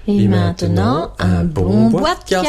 Et maintenant, un bon podcast.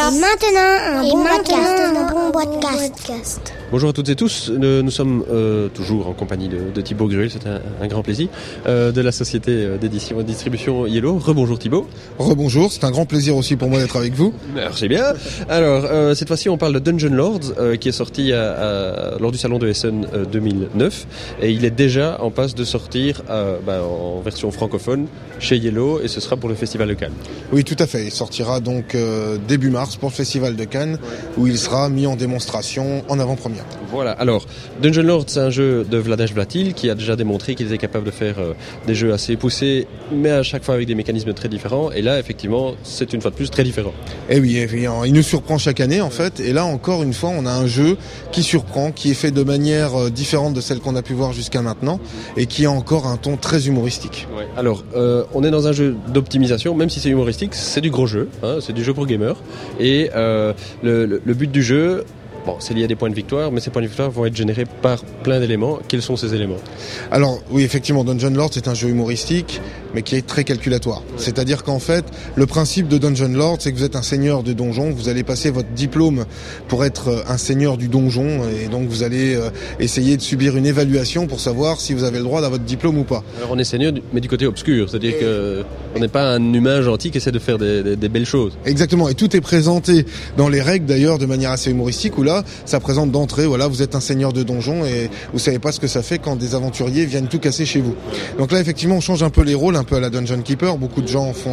Bonjour à toutes et tous, nous sommes toujours en compagnie de Thibaut Gruel, c'est un grand plaisir, de la société d'édition et de distribution Yellow. Rebonjour Thibaut. Rebonjour, c'est un grand plaisir aussi pour moi d'être avec vous. Merci bien. Alors, cette fois-ci on parle de Dungeon Lords, qui est sorti lors du salon de Essen 2009, et il est déjà en passe de sortir en version francophone chez Yellow, et ce sera pour le Festival de Cannes. Oui, tout à fait, il sortira donc début mars pour le Festival de Cannes, où il sera mis en démonstration en avant-première. Voilà, alors Dungeon Lords, c'est un jeu de Vladash Vlatil qui a déjà démontré qu'il était capable de faire des jeux assez poussés, mais à chaque fois avec des mécanismes très différents, et là effectivement c'est une fois de plus très différent. Et oui, il nous surprend chaque année en fait, et là encore une fois on a un jeu qui surprend, qui est fait de manière différente de celle qu'on a pu voir jusqu'à maintenant, et qui a encore un ton très humoristique. Ouais. Alors on est dans un jeu d'optimisation, même si c'est humoristique, c'est du gros jeu, c'est du jeu pour gamers, et le but du jeu, c'est lié à des points de victoire, mais ces points de victoire vont être générés par plein d'éléments. Quels sont ces éléments ? Alors, oui, effectivement, Dungeon Lords, c'est un jeu humoristique, mais qui est très calculatoire. Ouais. C'est-à-dire qu'en fait, le principe de Dungeon Lords, c'est que vous êtes un seigneur de donjon, vous allez passer votre diplôme pour être un seigneur du donjon, et donc vous allez essayer de subir une évaluation pour savoir si vous avez le droit à votre diplôme ou pas. Alors, on est seigneur, mais du côté obscur, c'est-à-dire qu'on n'est pas un humain gentil qui essaie de faire des belles choses. Exactement, et tout est présenté dans les règles, d'ailleurs, de manière assez humoristique, où là, ça présente d'entrée, voilà, vous êtes un seigneur de donjon et vous savez pas ce que ça fait quand des aventuriers viennent tout casser chez vous. Donc là, effectivement, on change un peu les rôles, un peu à la Dungeon Keeper. Beaucoup de gens font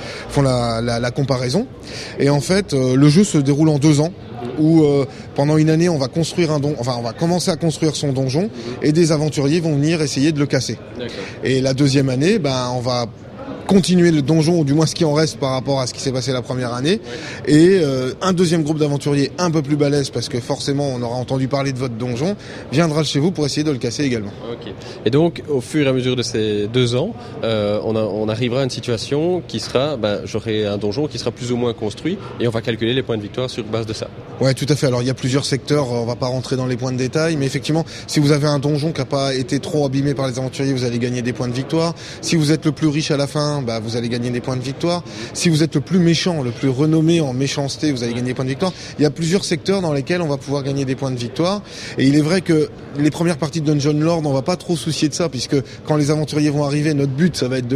la comparaison. Et en fait, le jeu se déroule en 2 ans. Où pendant une année on va construire on va commencer à construire son donjon et des aventuriers vont venir essayer de le casser. D'accord. Et la deuxième année, on va continuer le donjon, ou du moins ce qui en reste par rapport à ce qui s'est passé la première année, et un deuxième groupe d'aventuriers un peu plus balèze, parce que forcément on aura entendu parler de votre donjon, viendra chez vous pour essayer de le casser également. Okay. Et donc au fur et à mesure de ces 2 ans, on arrivera à une situation qui sera, j'aurai un donjon qui sera plus ou moins construit, et on va calculer les points de victoire sur base de ça. Ouais, tout à fait. Alors il y a plusieurs secteurs, on va pas rentrer dans les points de détail, mais effectivement, si vous avez un donjon qui n'a pas été trop abîmé par les aventuriers, vous allez gagner des points de victoire. Si vous êtes le plus riche à la fin, vous allez gagner des points de victoire. Si vous êtes le plus méchant, le plus renommé en méchanceté, vous allez gagner des points de victoire. Il y a plusieurs secteurs dans lesquels on va pouvoir gagner des points de victoire. Et il est vrai que les premières parties de Dungeon Lord, on va pas trop soucier de ça, puisque quand les aventuriers vont arriver, notre but, ça va être de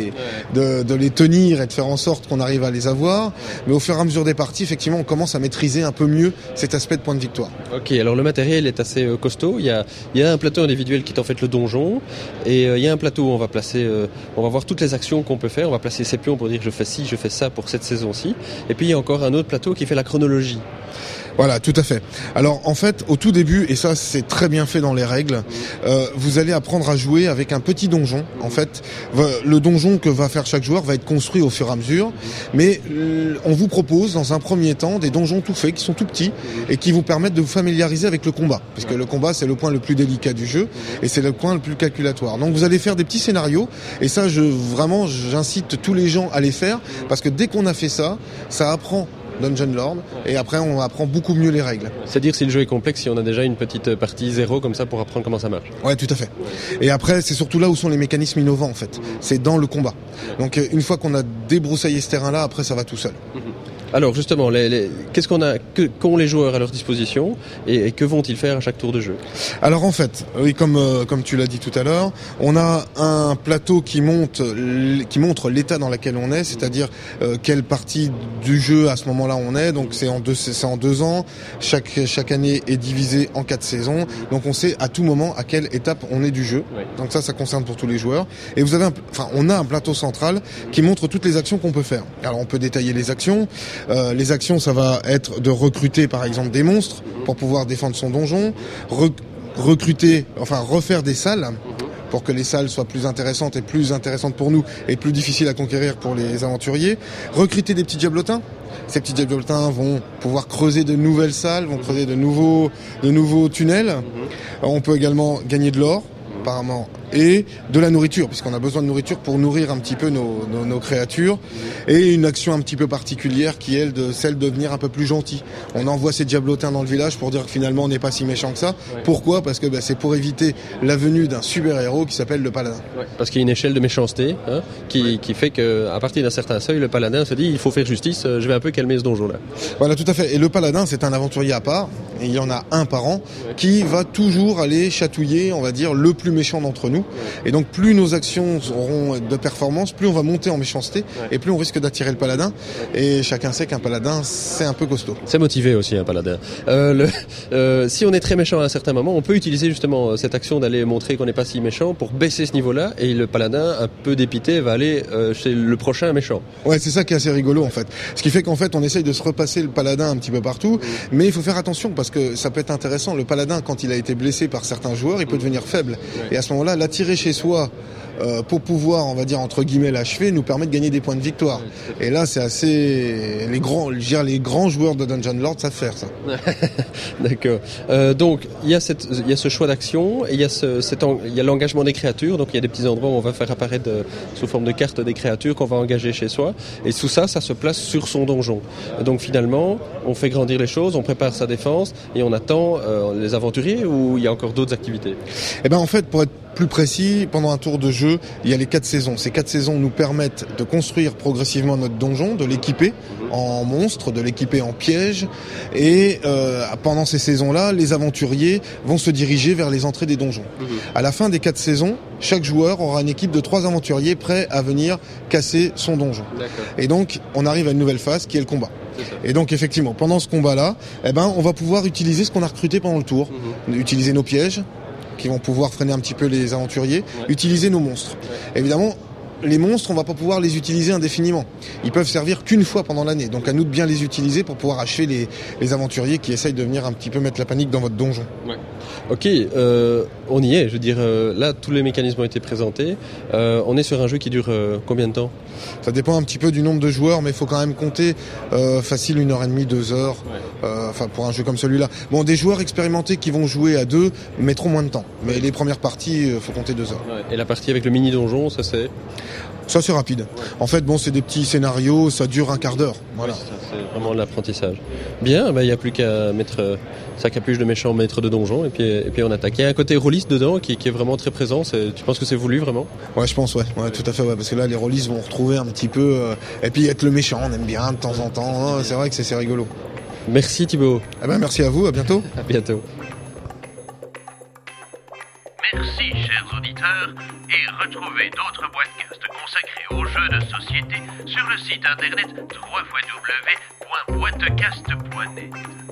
les tenir et de faire en sorte qu'on arrive à les avoir. Mais au fur et à mesure des parties, effectivement, on commence à maîtriser un peu mieux cet aspect de points de victoire. Ok, alors le matériel est assez costaud. Il y a un plateau individuel qui est en fait le donjon, et il y a un plateau où on va placer, on va voir toutes les actions qu'on peut faire. On va placer ses pions pour dire je fais ci, je fais ça pour cette saison-ci. Et puis il y a encore un autre plateau qui fait la chronologie. Voilà, tout à fait. Alors en fait, au tout début, et ça c'est très bien fait dans les règles, vous allez apprendre à jouer avec un petit donjon. En fait, le donjon que va faire chaque joueur va être construit au fur et à mesure, mais on vous propose dans un premier temps des donjons tout faits, qui sont tout petits, et qui vous permettent de vous familiariser avec le combat. Parce que le combat, c'est le point le plus délicat du jeu, et c'est le point le plus calculatoire. Donc vous allez faire des petits scénarios, et ça j'incite tous les gens à les faire, parce que dès qu'on a fait ça, ça apprend Dungeon Lord, et après on apprend beaucoup mieux les règles. C'est-à-dire si le jeu est complexe, si on a déjà une petite partie 0 comme ça pour apprendre comment ça marche. Ouais, tout à fait. Et après, c'est surtout là où sont les mécanismes innovants en fait. C'est dans le combat. Donc une fois qu'on a débroussaillé ce terrain-là, après ça va tout seul. Alors justement, qu'est-ce qu'ont les joueurs à leur disposition, et que vont-ils faire à chaque tour de jeu ? Alors en fait, oui, comme tu l'as dit tout à l'heure, on a un plateau qui montre l'état dans lequel on est, c'est-à-dire quelle partie du jeu à ce moment-là on est. Donc c'est en 2 ans. Chaque année est divisée en 4 saisons. Donc on sait à tout moment à quelle étape on est du jeu. Oui. Donc ça concerne pour tous les joueurs. Et on a un plateau central qui montre toutes les actions qu'on peut faire. Alors on peut détailler les actions. Les actions, ça va être de recruter par exemple des monstres pour pouvoir défendre son donjon, refaire des salles pour que les salles soient plus intéressantes pour nous et plus difficiles à conquérir pour les aventuriers, recruter des petits diablotins. Ces petits diablotins vont pouvoir creuser de nouvelles salles, vont creuser de nouveaux tunnels. On peut également gagner de l'or. Apparemment et de la nourriture, puisqu'on a besoin de nourriture pour nourrir un petit peu nos créatures, et une action un petit peu particulière qui est celle de devenir un peu plus gentil. On envoie ces diablotins dans le village pour dire que finalement on n'est pas si méchant que ça. Ouais. Pourquoi ? Parce que c'est pour éviter la venue d'un super-héros qui s'appelle le paladin. Ouais. Parce qu'il y a une échelle de méchanceté qui fait qu'à partir d'un certain seuil, le paladin se dit il faut faire justice, je vais un peu calmer ce donjon-là. Voilà, tout à fait. Et le paladin, c'est un aventurier à part, et il y en a un par an, qui va toujours aller chatouiller, on va dire, le plus méchant d'entre nous. Et donc plus nos actions auront de performance, plus on va monter en méchanceté, et plus on risque d'attirer le paladin. Et chacun sait qu'un paladin, c'est un peu costaud. C'est motivé aussi, un paladin. Si on est très méchant à un certain moment, on peut utiliser justement cette action d'aller montrer qu'on n'est pas si méchant pour baisser ce niveau-là, et le paladin, un peu dépité, va aller chez le prochain méchant. Ouais, c'est ça qui est assez rigolo en fait. Ce qui fait qu'en fait, on essaye de se repasser le paladin un petit peu partout, mais il faut faire attention parce que ça peut être intéressant. Le paladin, quand il a été blessé par certains joueurs, il peut devenir faible. Et à ce moment-là, l'attirer chez soi pour pouvoir, on va dire, entre guillemets, l'achever, nous permet de gagner des points de victoire. Et là, c'est assez... Les grands joueurs de Dungeon Lord savent faire ça. D'accord. Donc, il y a ce choix d'action, et il y a l'engagement des créatures. Donc, il y a des petits endroits où on va faire apparaître sous forme de cartes des créatures qu'on va engager chez soi. Et tout ça, ça se place sur son donjon. Donc, finalement, on fait grandir les choses, on prépare sa défense, et on attend les aventuriers, ou il y a encore d'autres activités ? Eh ben, en fait, pour être plus précis, pendant un tour de jeu, il y a les 4 saisons. Ces 4 saisons nous permettent de construire progressivement notre donjon, de l'équiper en monstres, de l'équiper en pièges. Et pendant ces saisons-là, les aventuriers vont se diriger vers les entrées des donjons. À la fin des 4 saisons, chaque joueur aura une équipe de 3 aventuriers prêts à venir casser son donjon. D'accord. Et donc, on arrive à une nouvelle phase qui est le combat. Et donc effectivement, pendant ce combat-là, on va pouvoir utiliser ce qu'on a recruté pendant le tour. Utiliser nos pièges, qui vont pouvoir freiner un petit peu les aventuriers, utiliser nos monstres. Évidemment, les monstres, on va pas pouvoir les utiliser indéfiniment. Ils peuvent servir qu'une fois pendant l'année. Donc à nous de bien les utiliser pour pouvoir achever les aventuriers qui essayent de venir un petit peu mettre la panique dans votre donjon. Ouais. Ok, on y est. Je veux dire, là, tous les mécanismes ont été présentés. On est sur un jeu qui dure combien de temps ? Ça dépend un petit peu du nombre de joueurs, mais il faut quand même compter facile 1h30, 2 heures. Pour un jeu comme celui-là. Bon, des joueurs expérimentés qui vont jouer à 2 mettront moins de temps. Mais les premières parties, faut compter 2 heures. Ouais. Et la partie avec le mini donjon, ça c'est ? Ça c'est rapide. Ouais. En fait, c'est des petits scénarios, ça dure un quart d'heure. Voilà. Oui, c'est vraiment l'apprentissage. Bien, il n'y a plus qu'à mettre sa capuche de méchant maître de donjon et puis on attaque. Il y a un côté rôliste dedans qui est vraiment très présent. Tu penses que c'est voulu vraiment ? Ouais, je pense, ouais, tout à fait, ouais, parce que là les rôlistes vont retrouver un petit peu et puis être le méchant, on aime bien de temps en temps. C'est vrai que c'est rigolo. Merci Thibaut. Merci à vous, à bientôt. À bientôt. Merci chers auditeurs, et retrouvez d'autres podcasts consacrés aux jeux de société sur le site internet www.boitecast.net.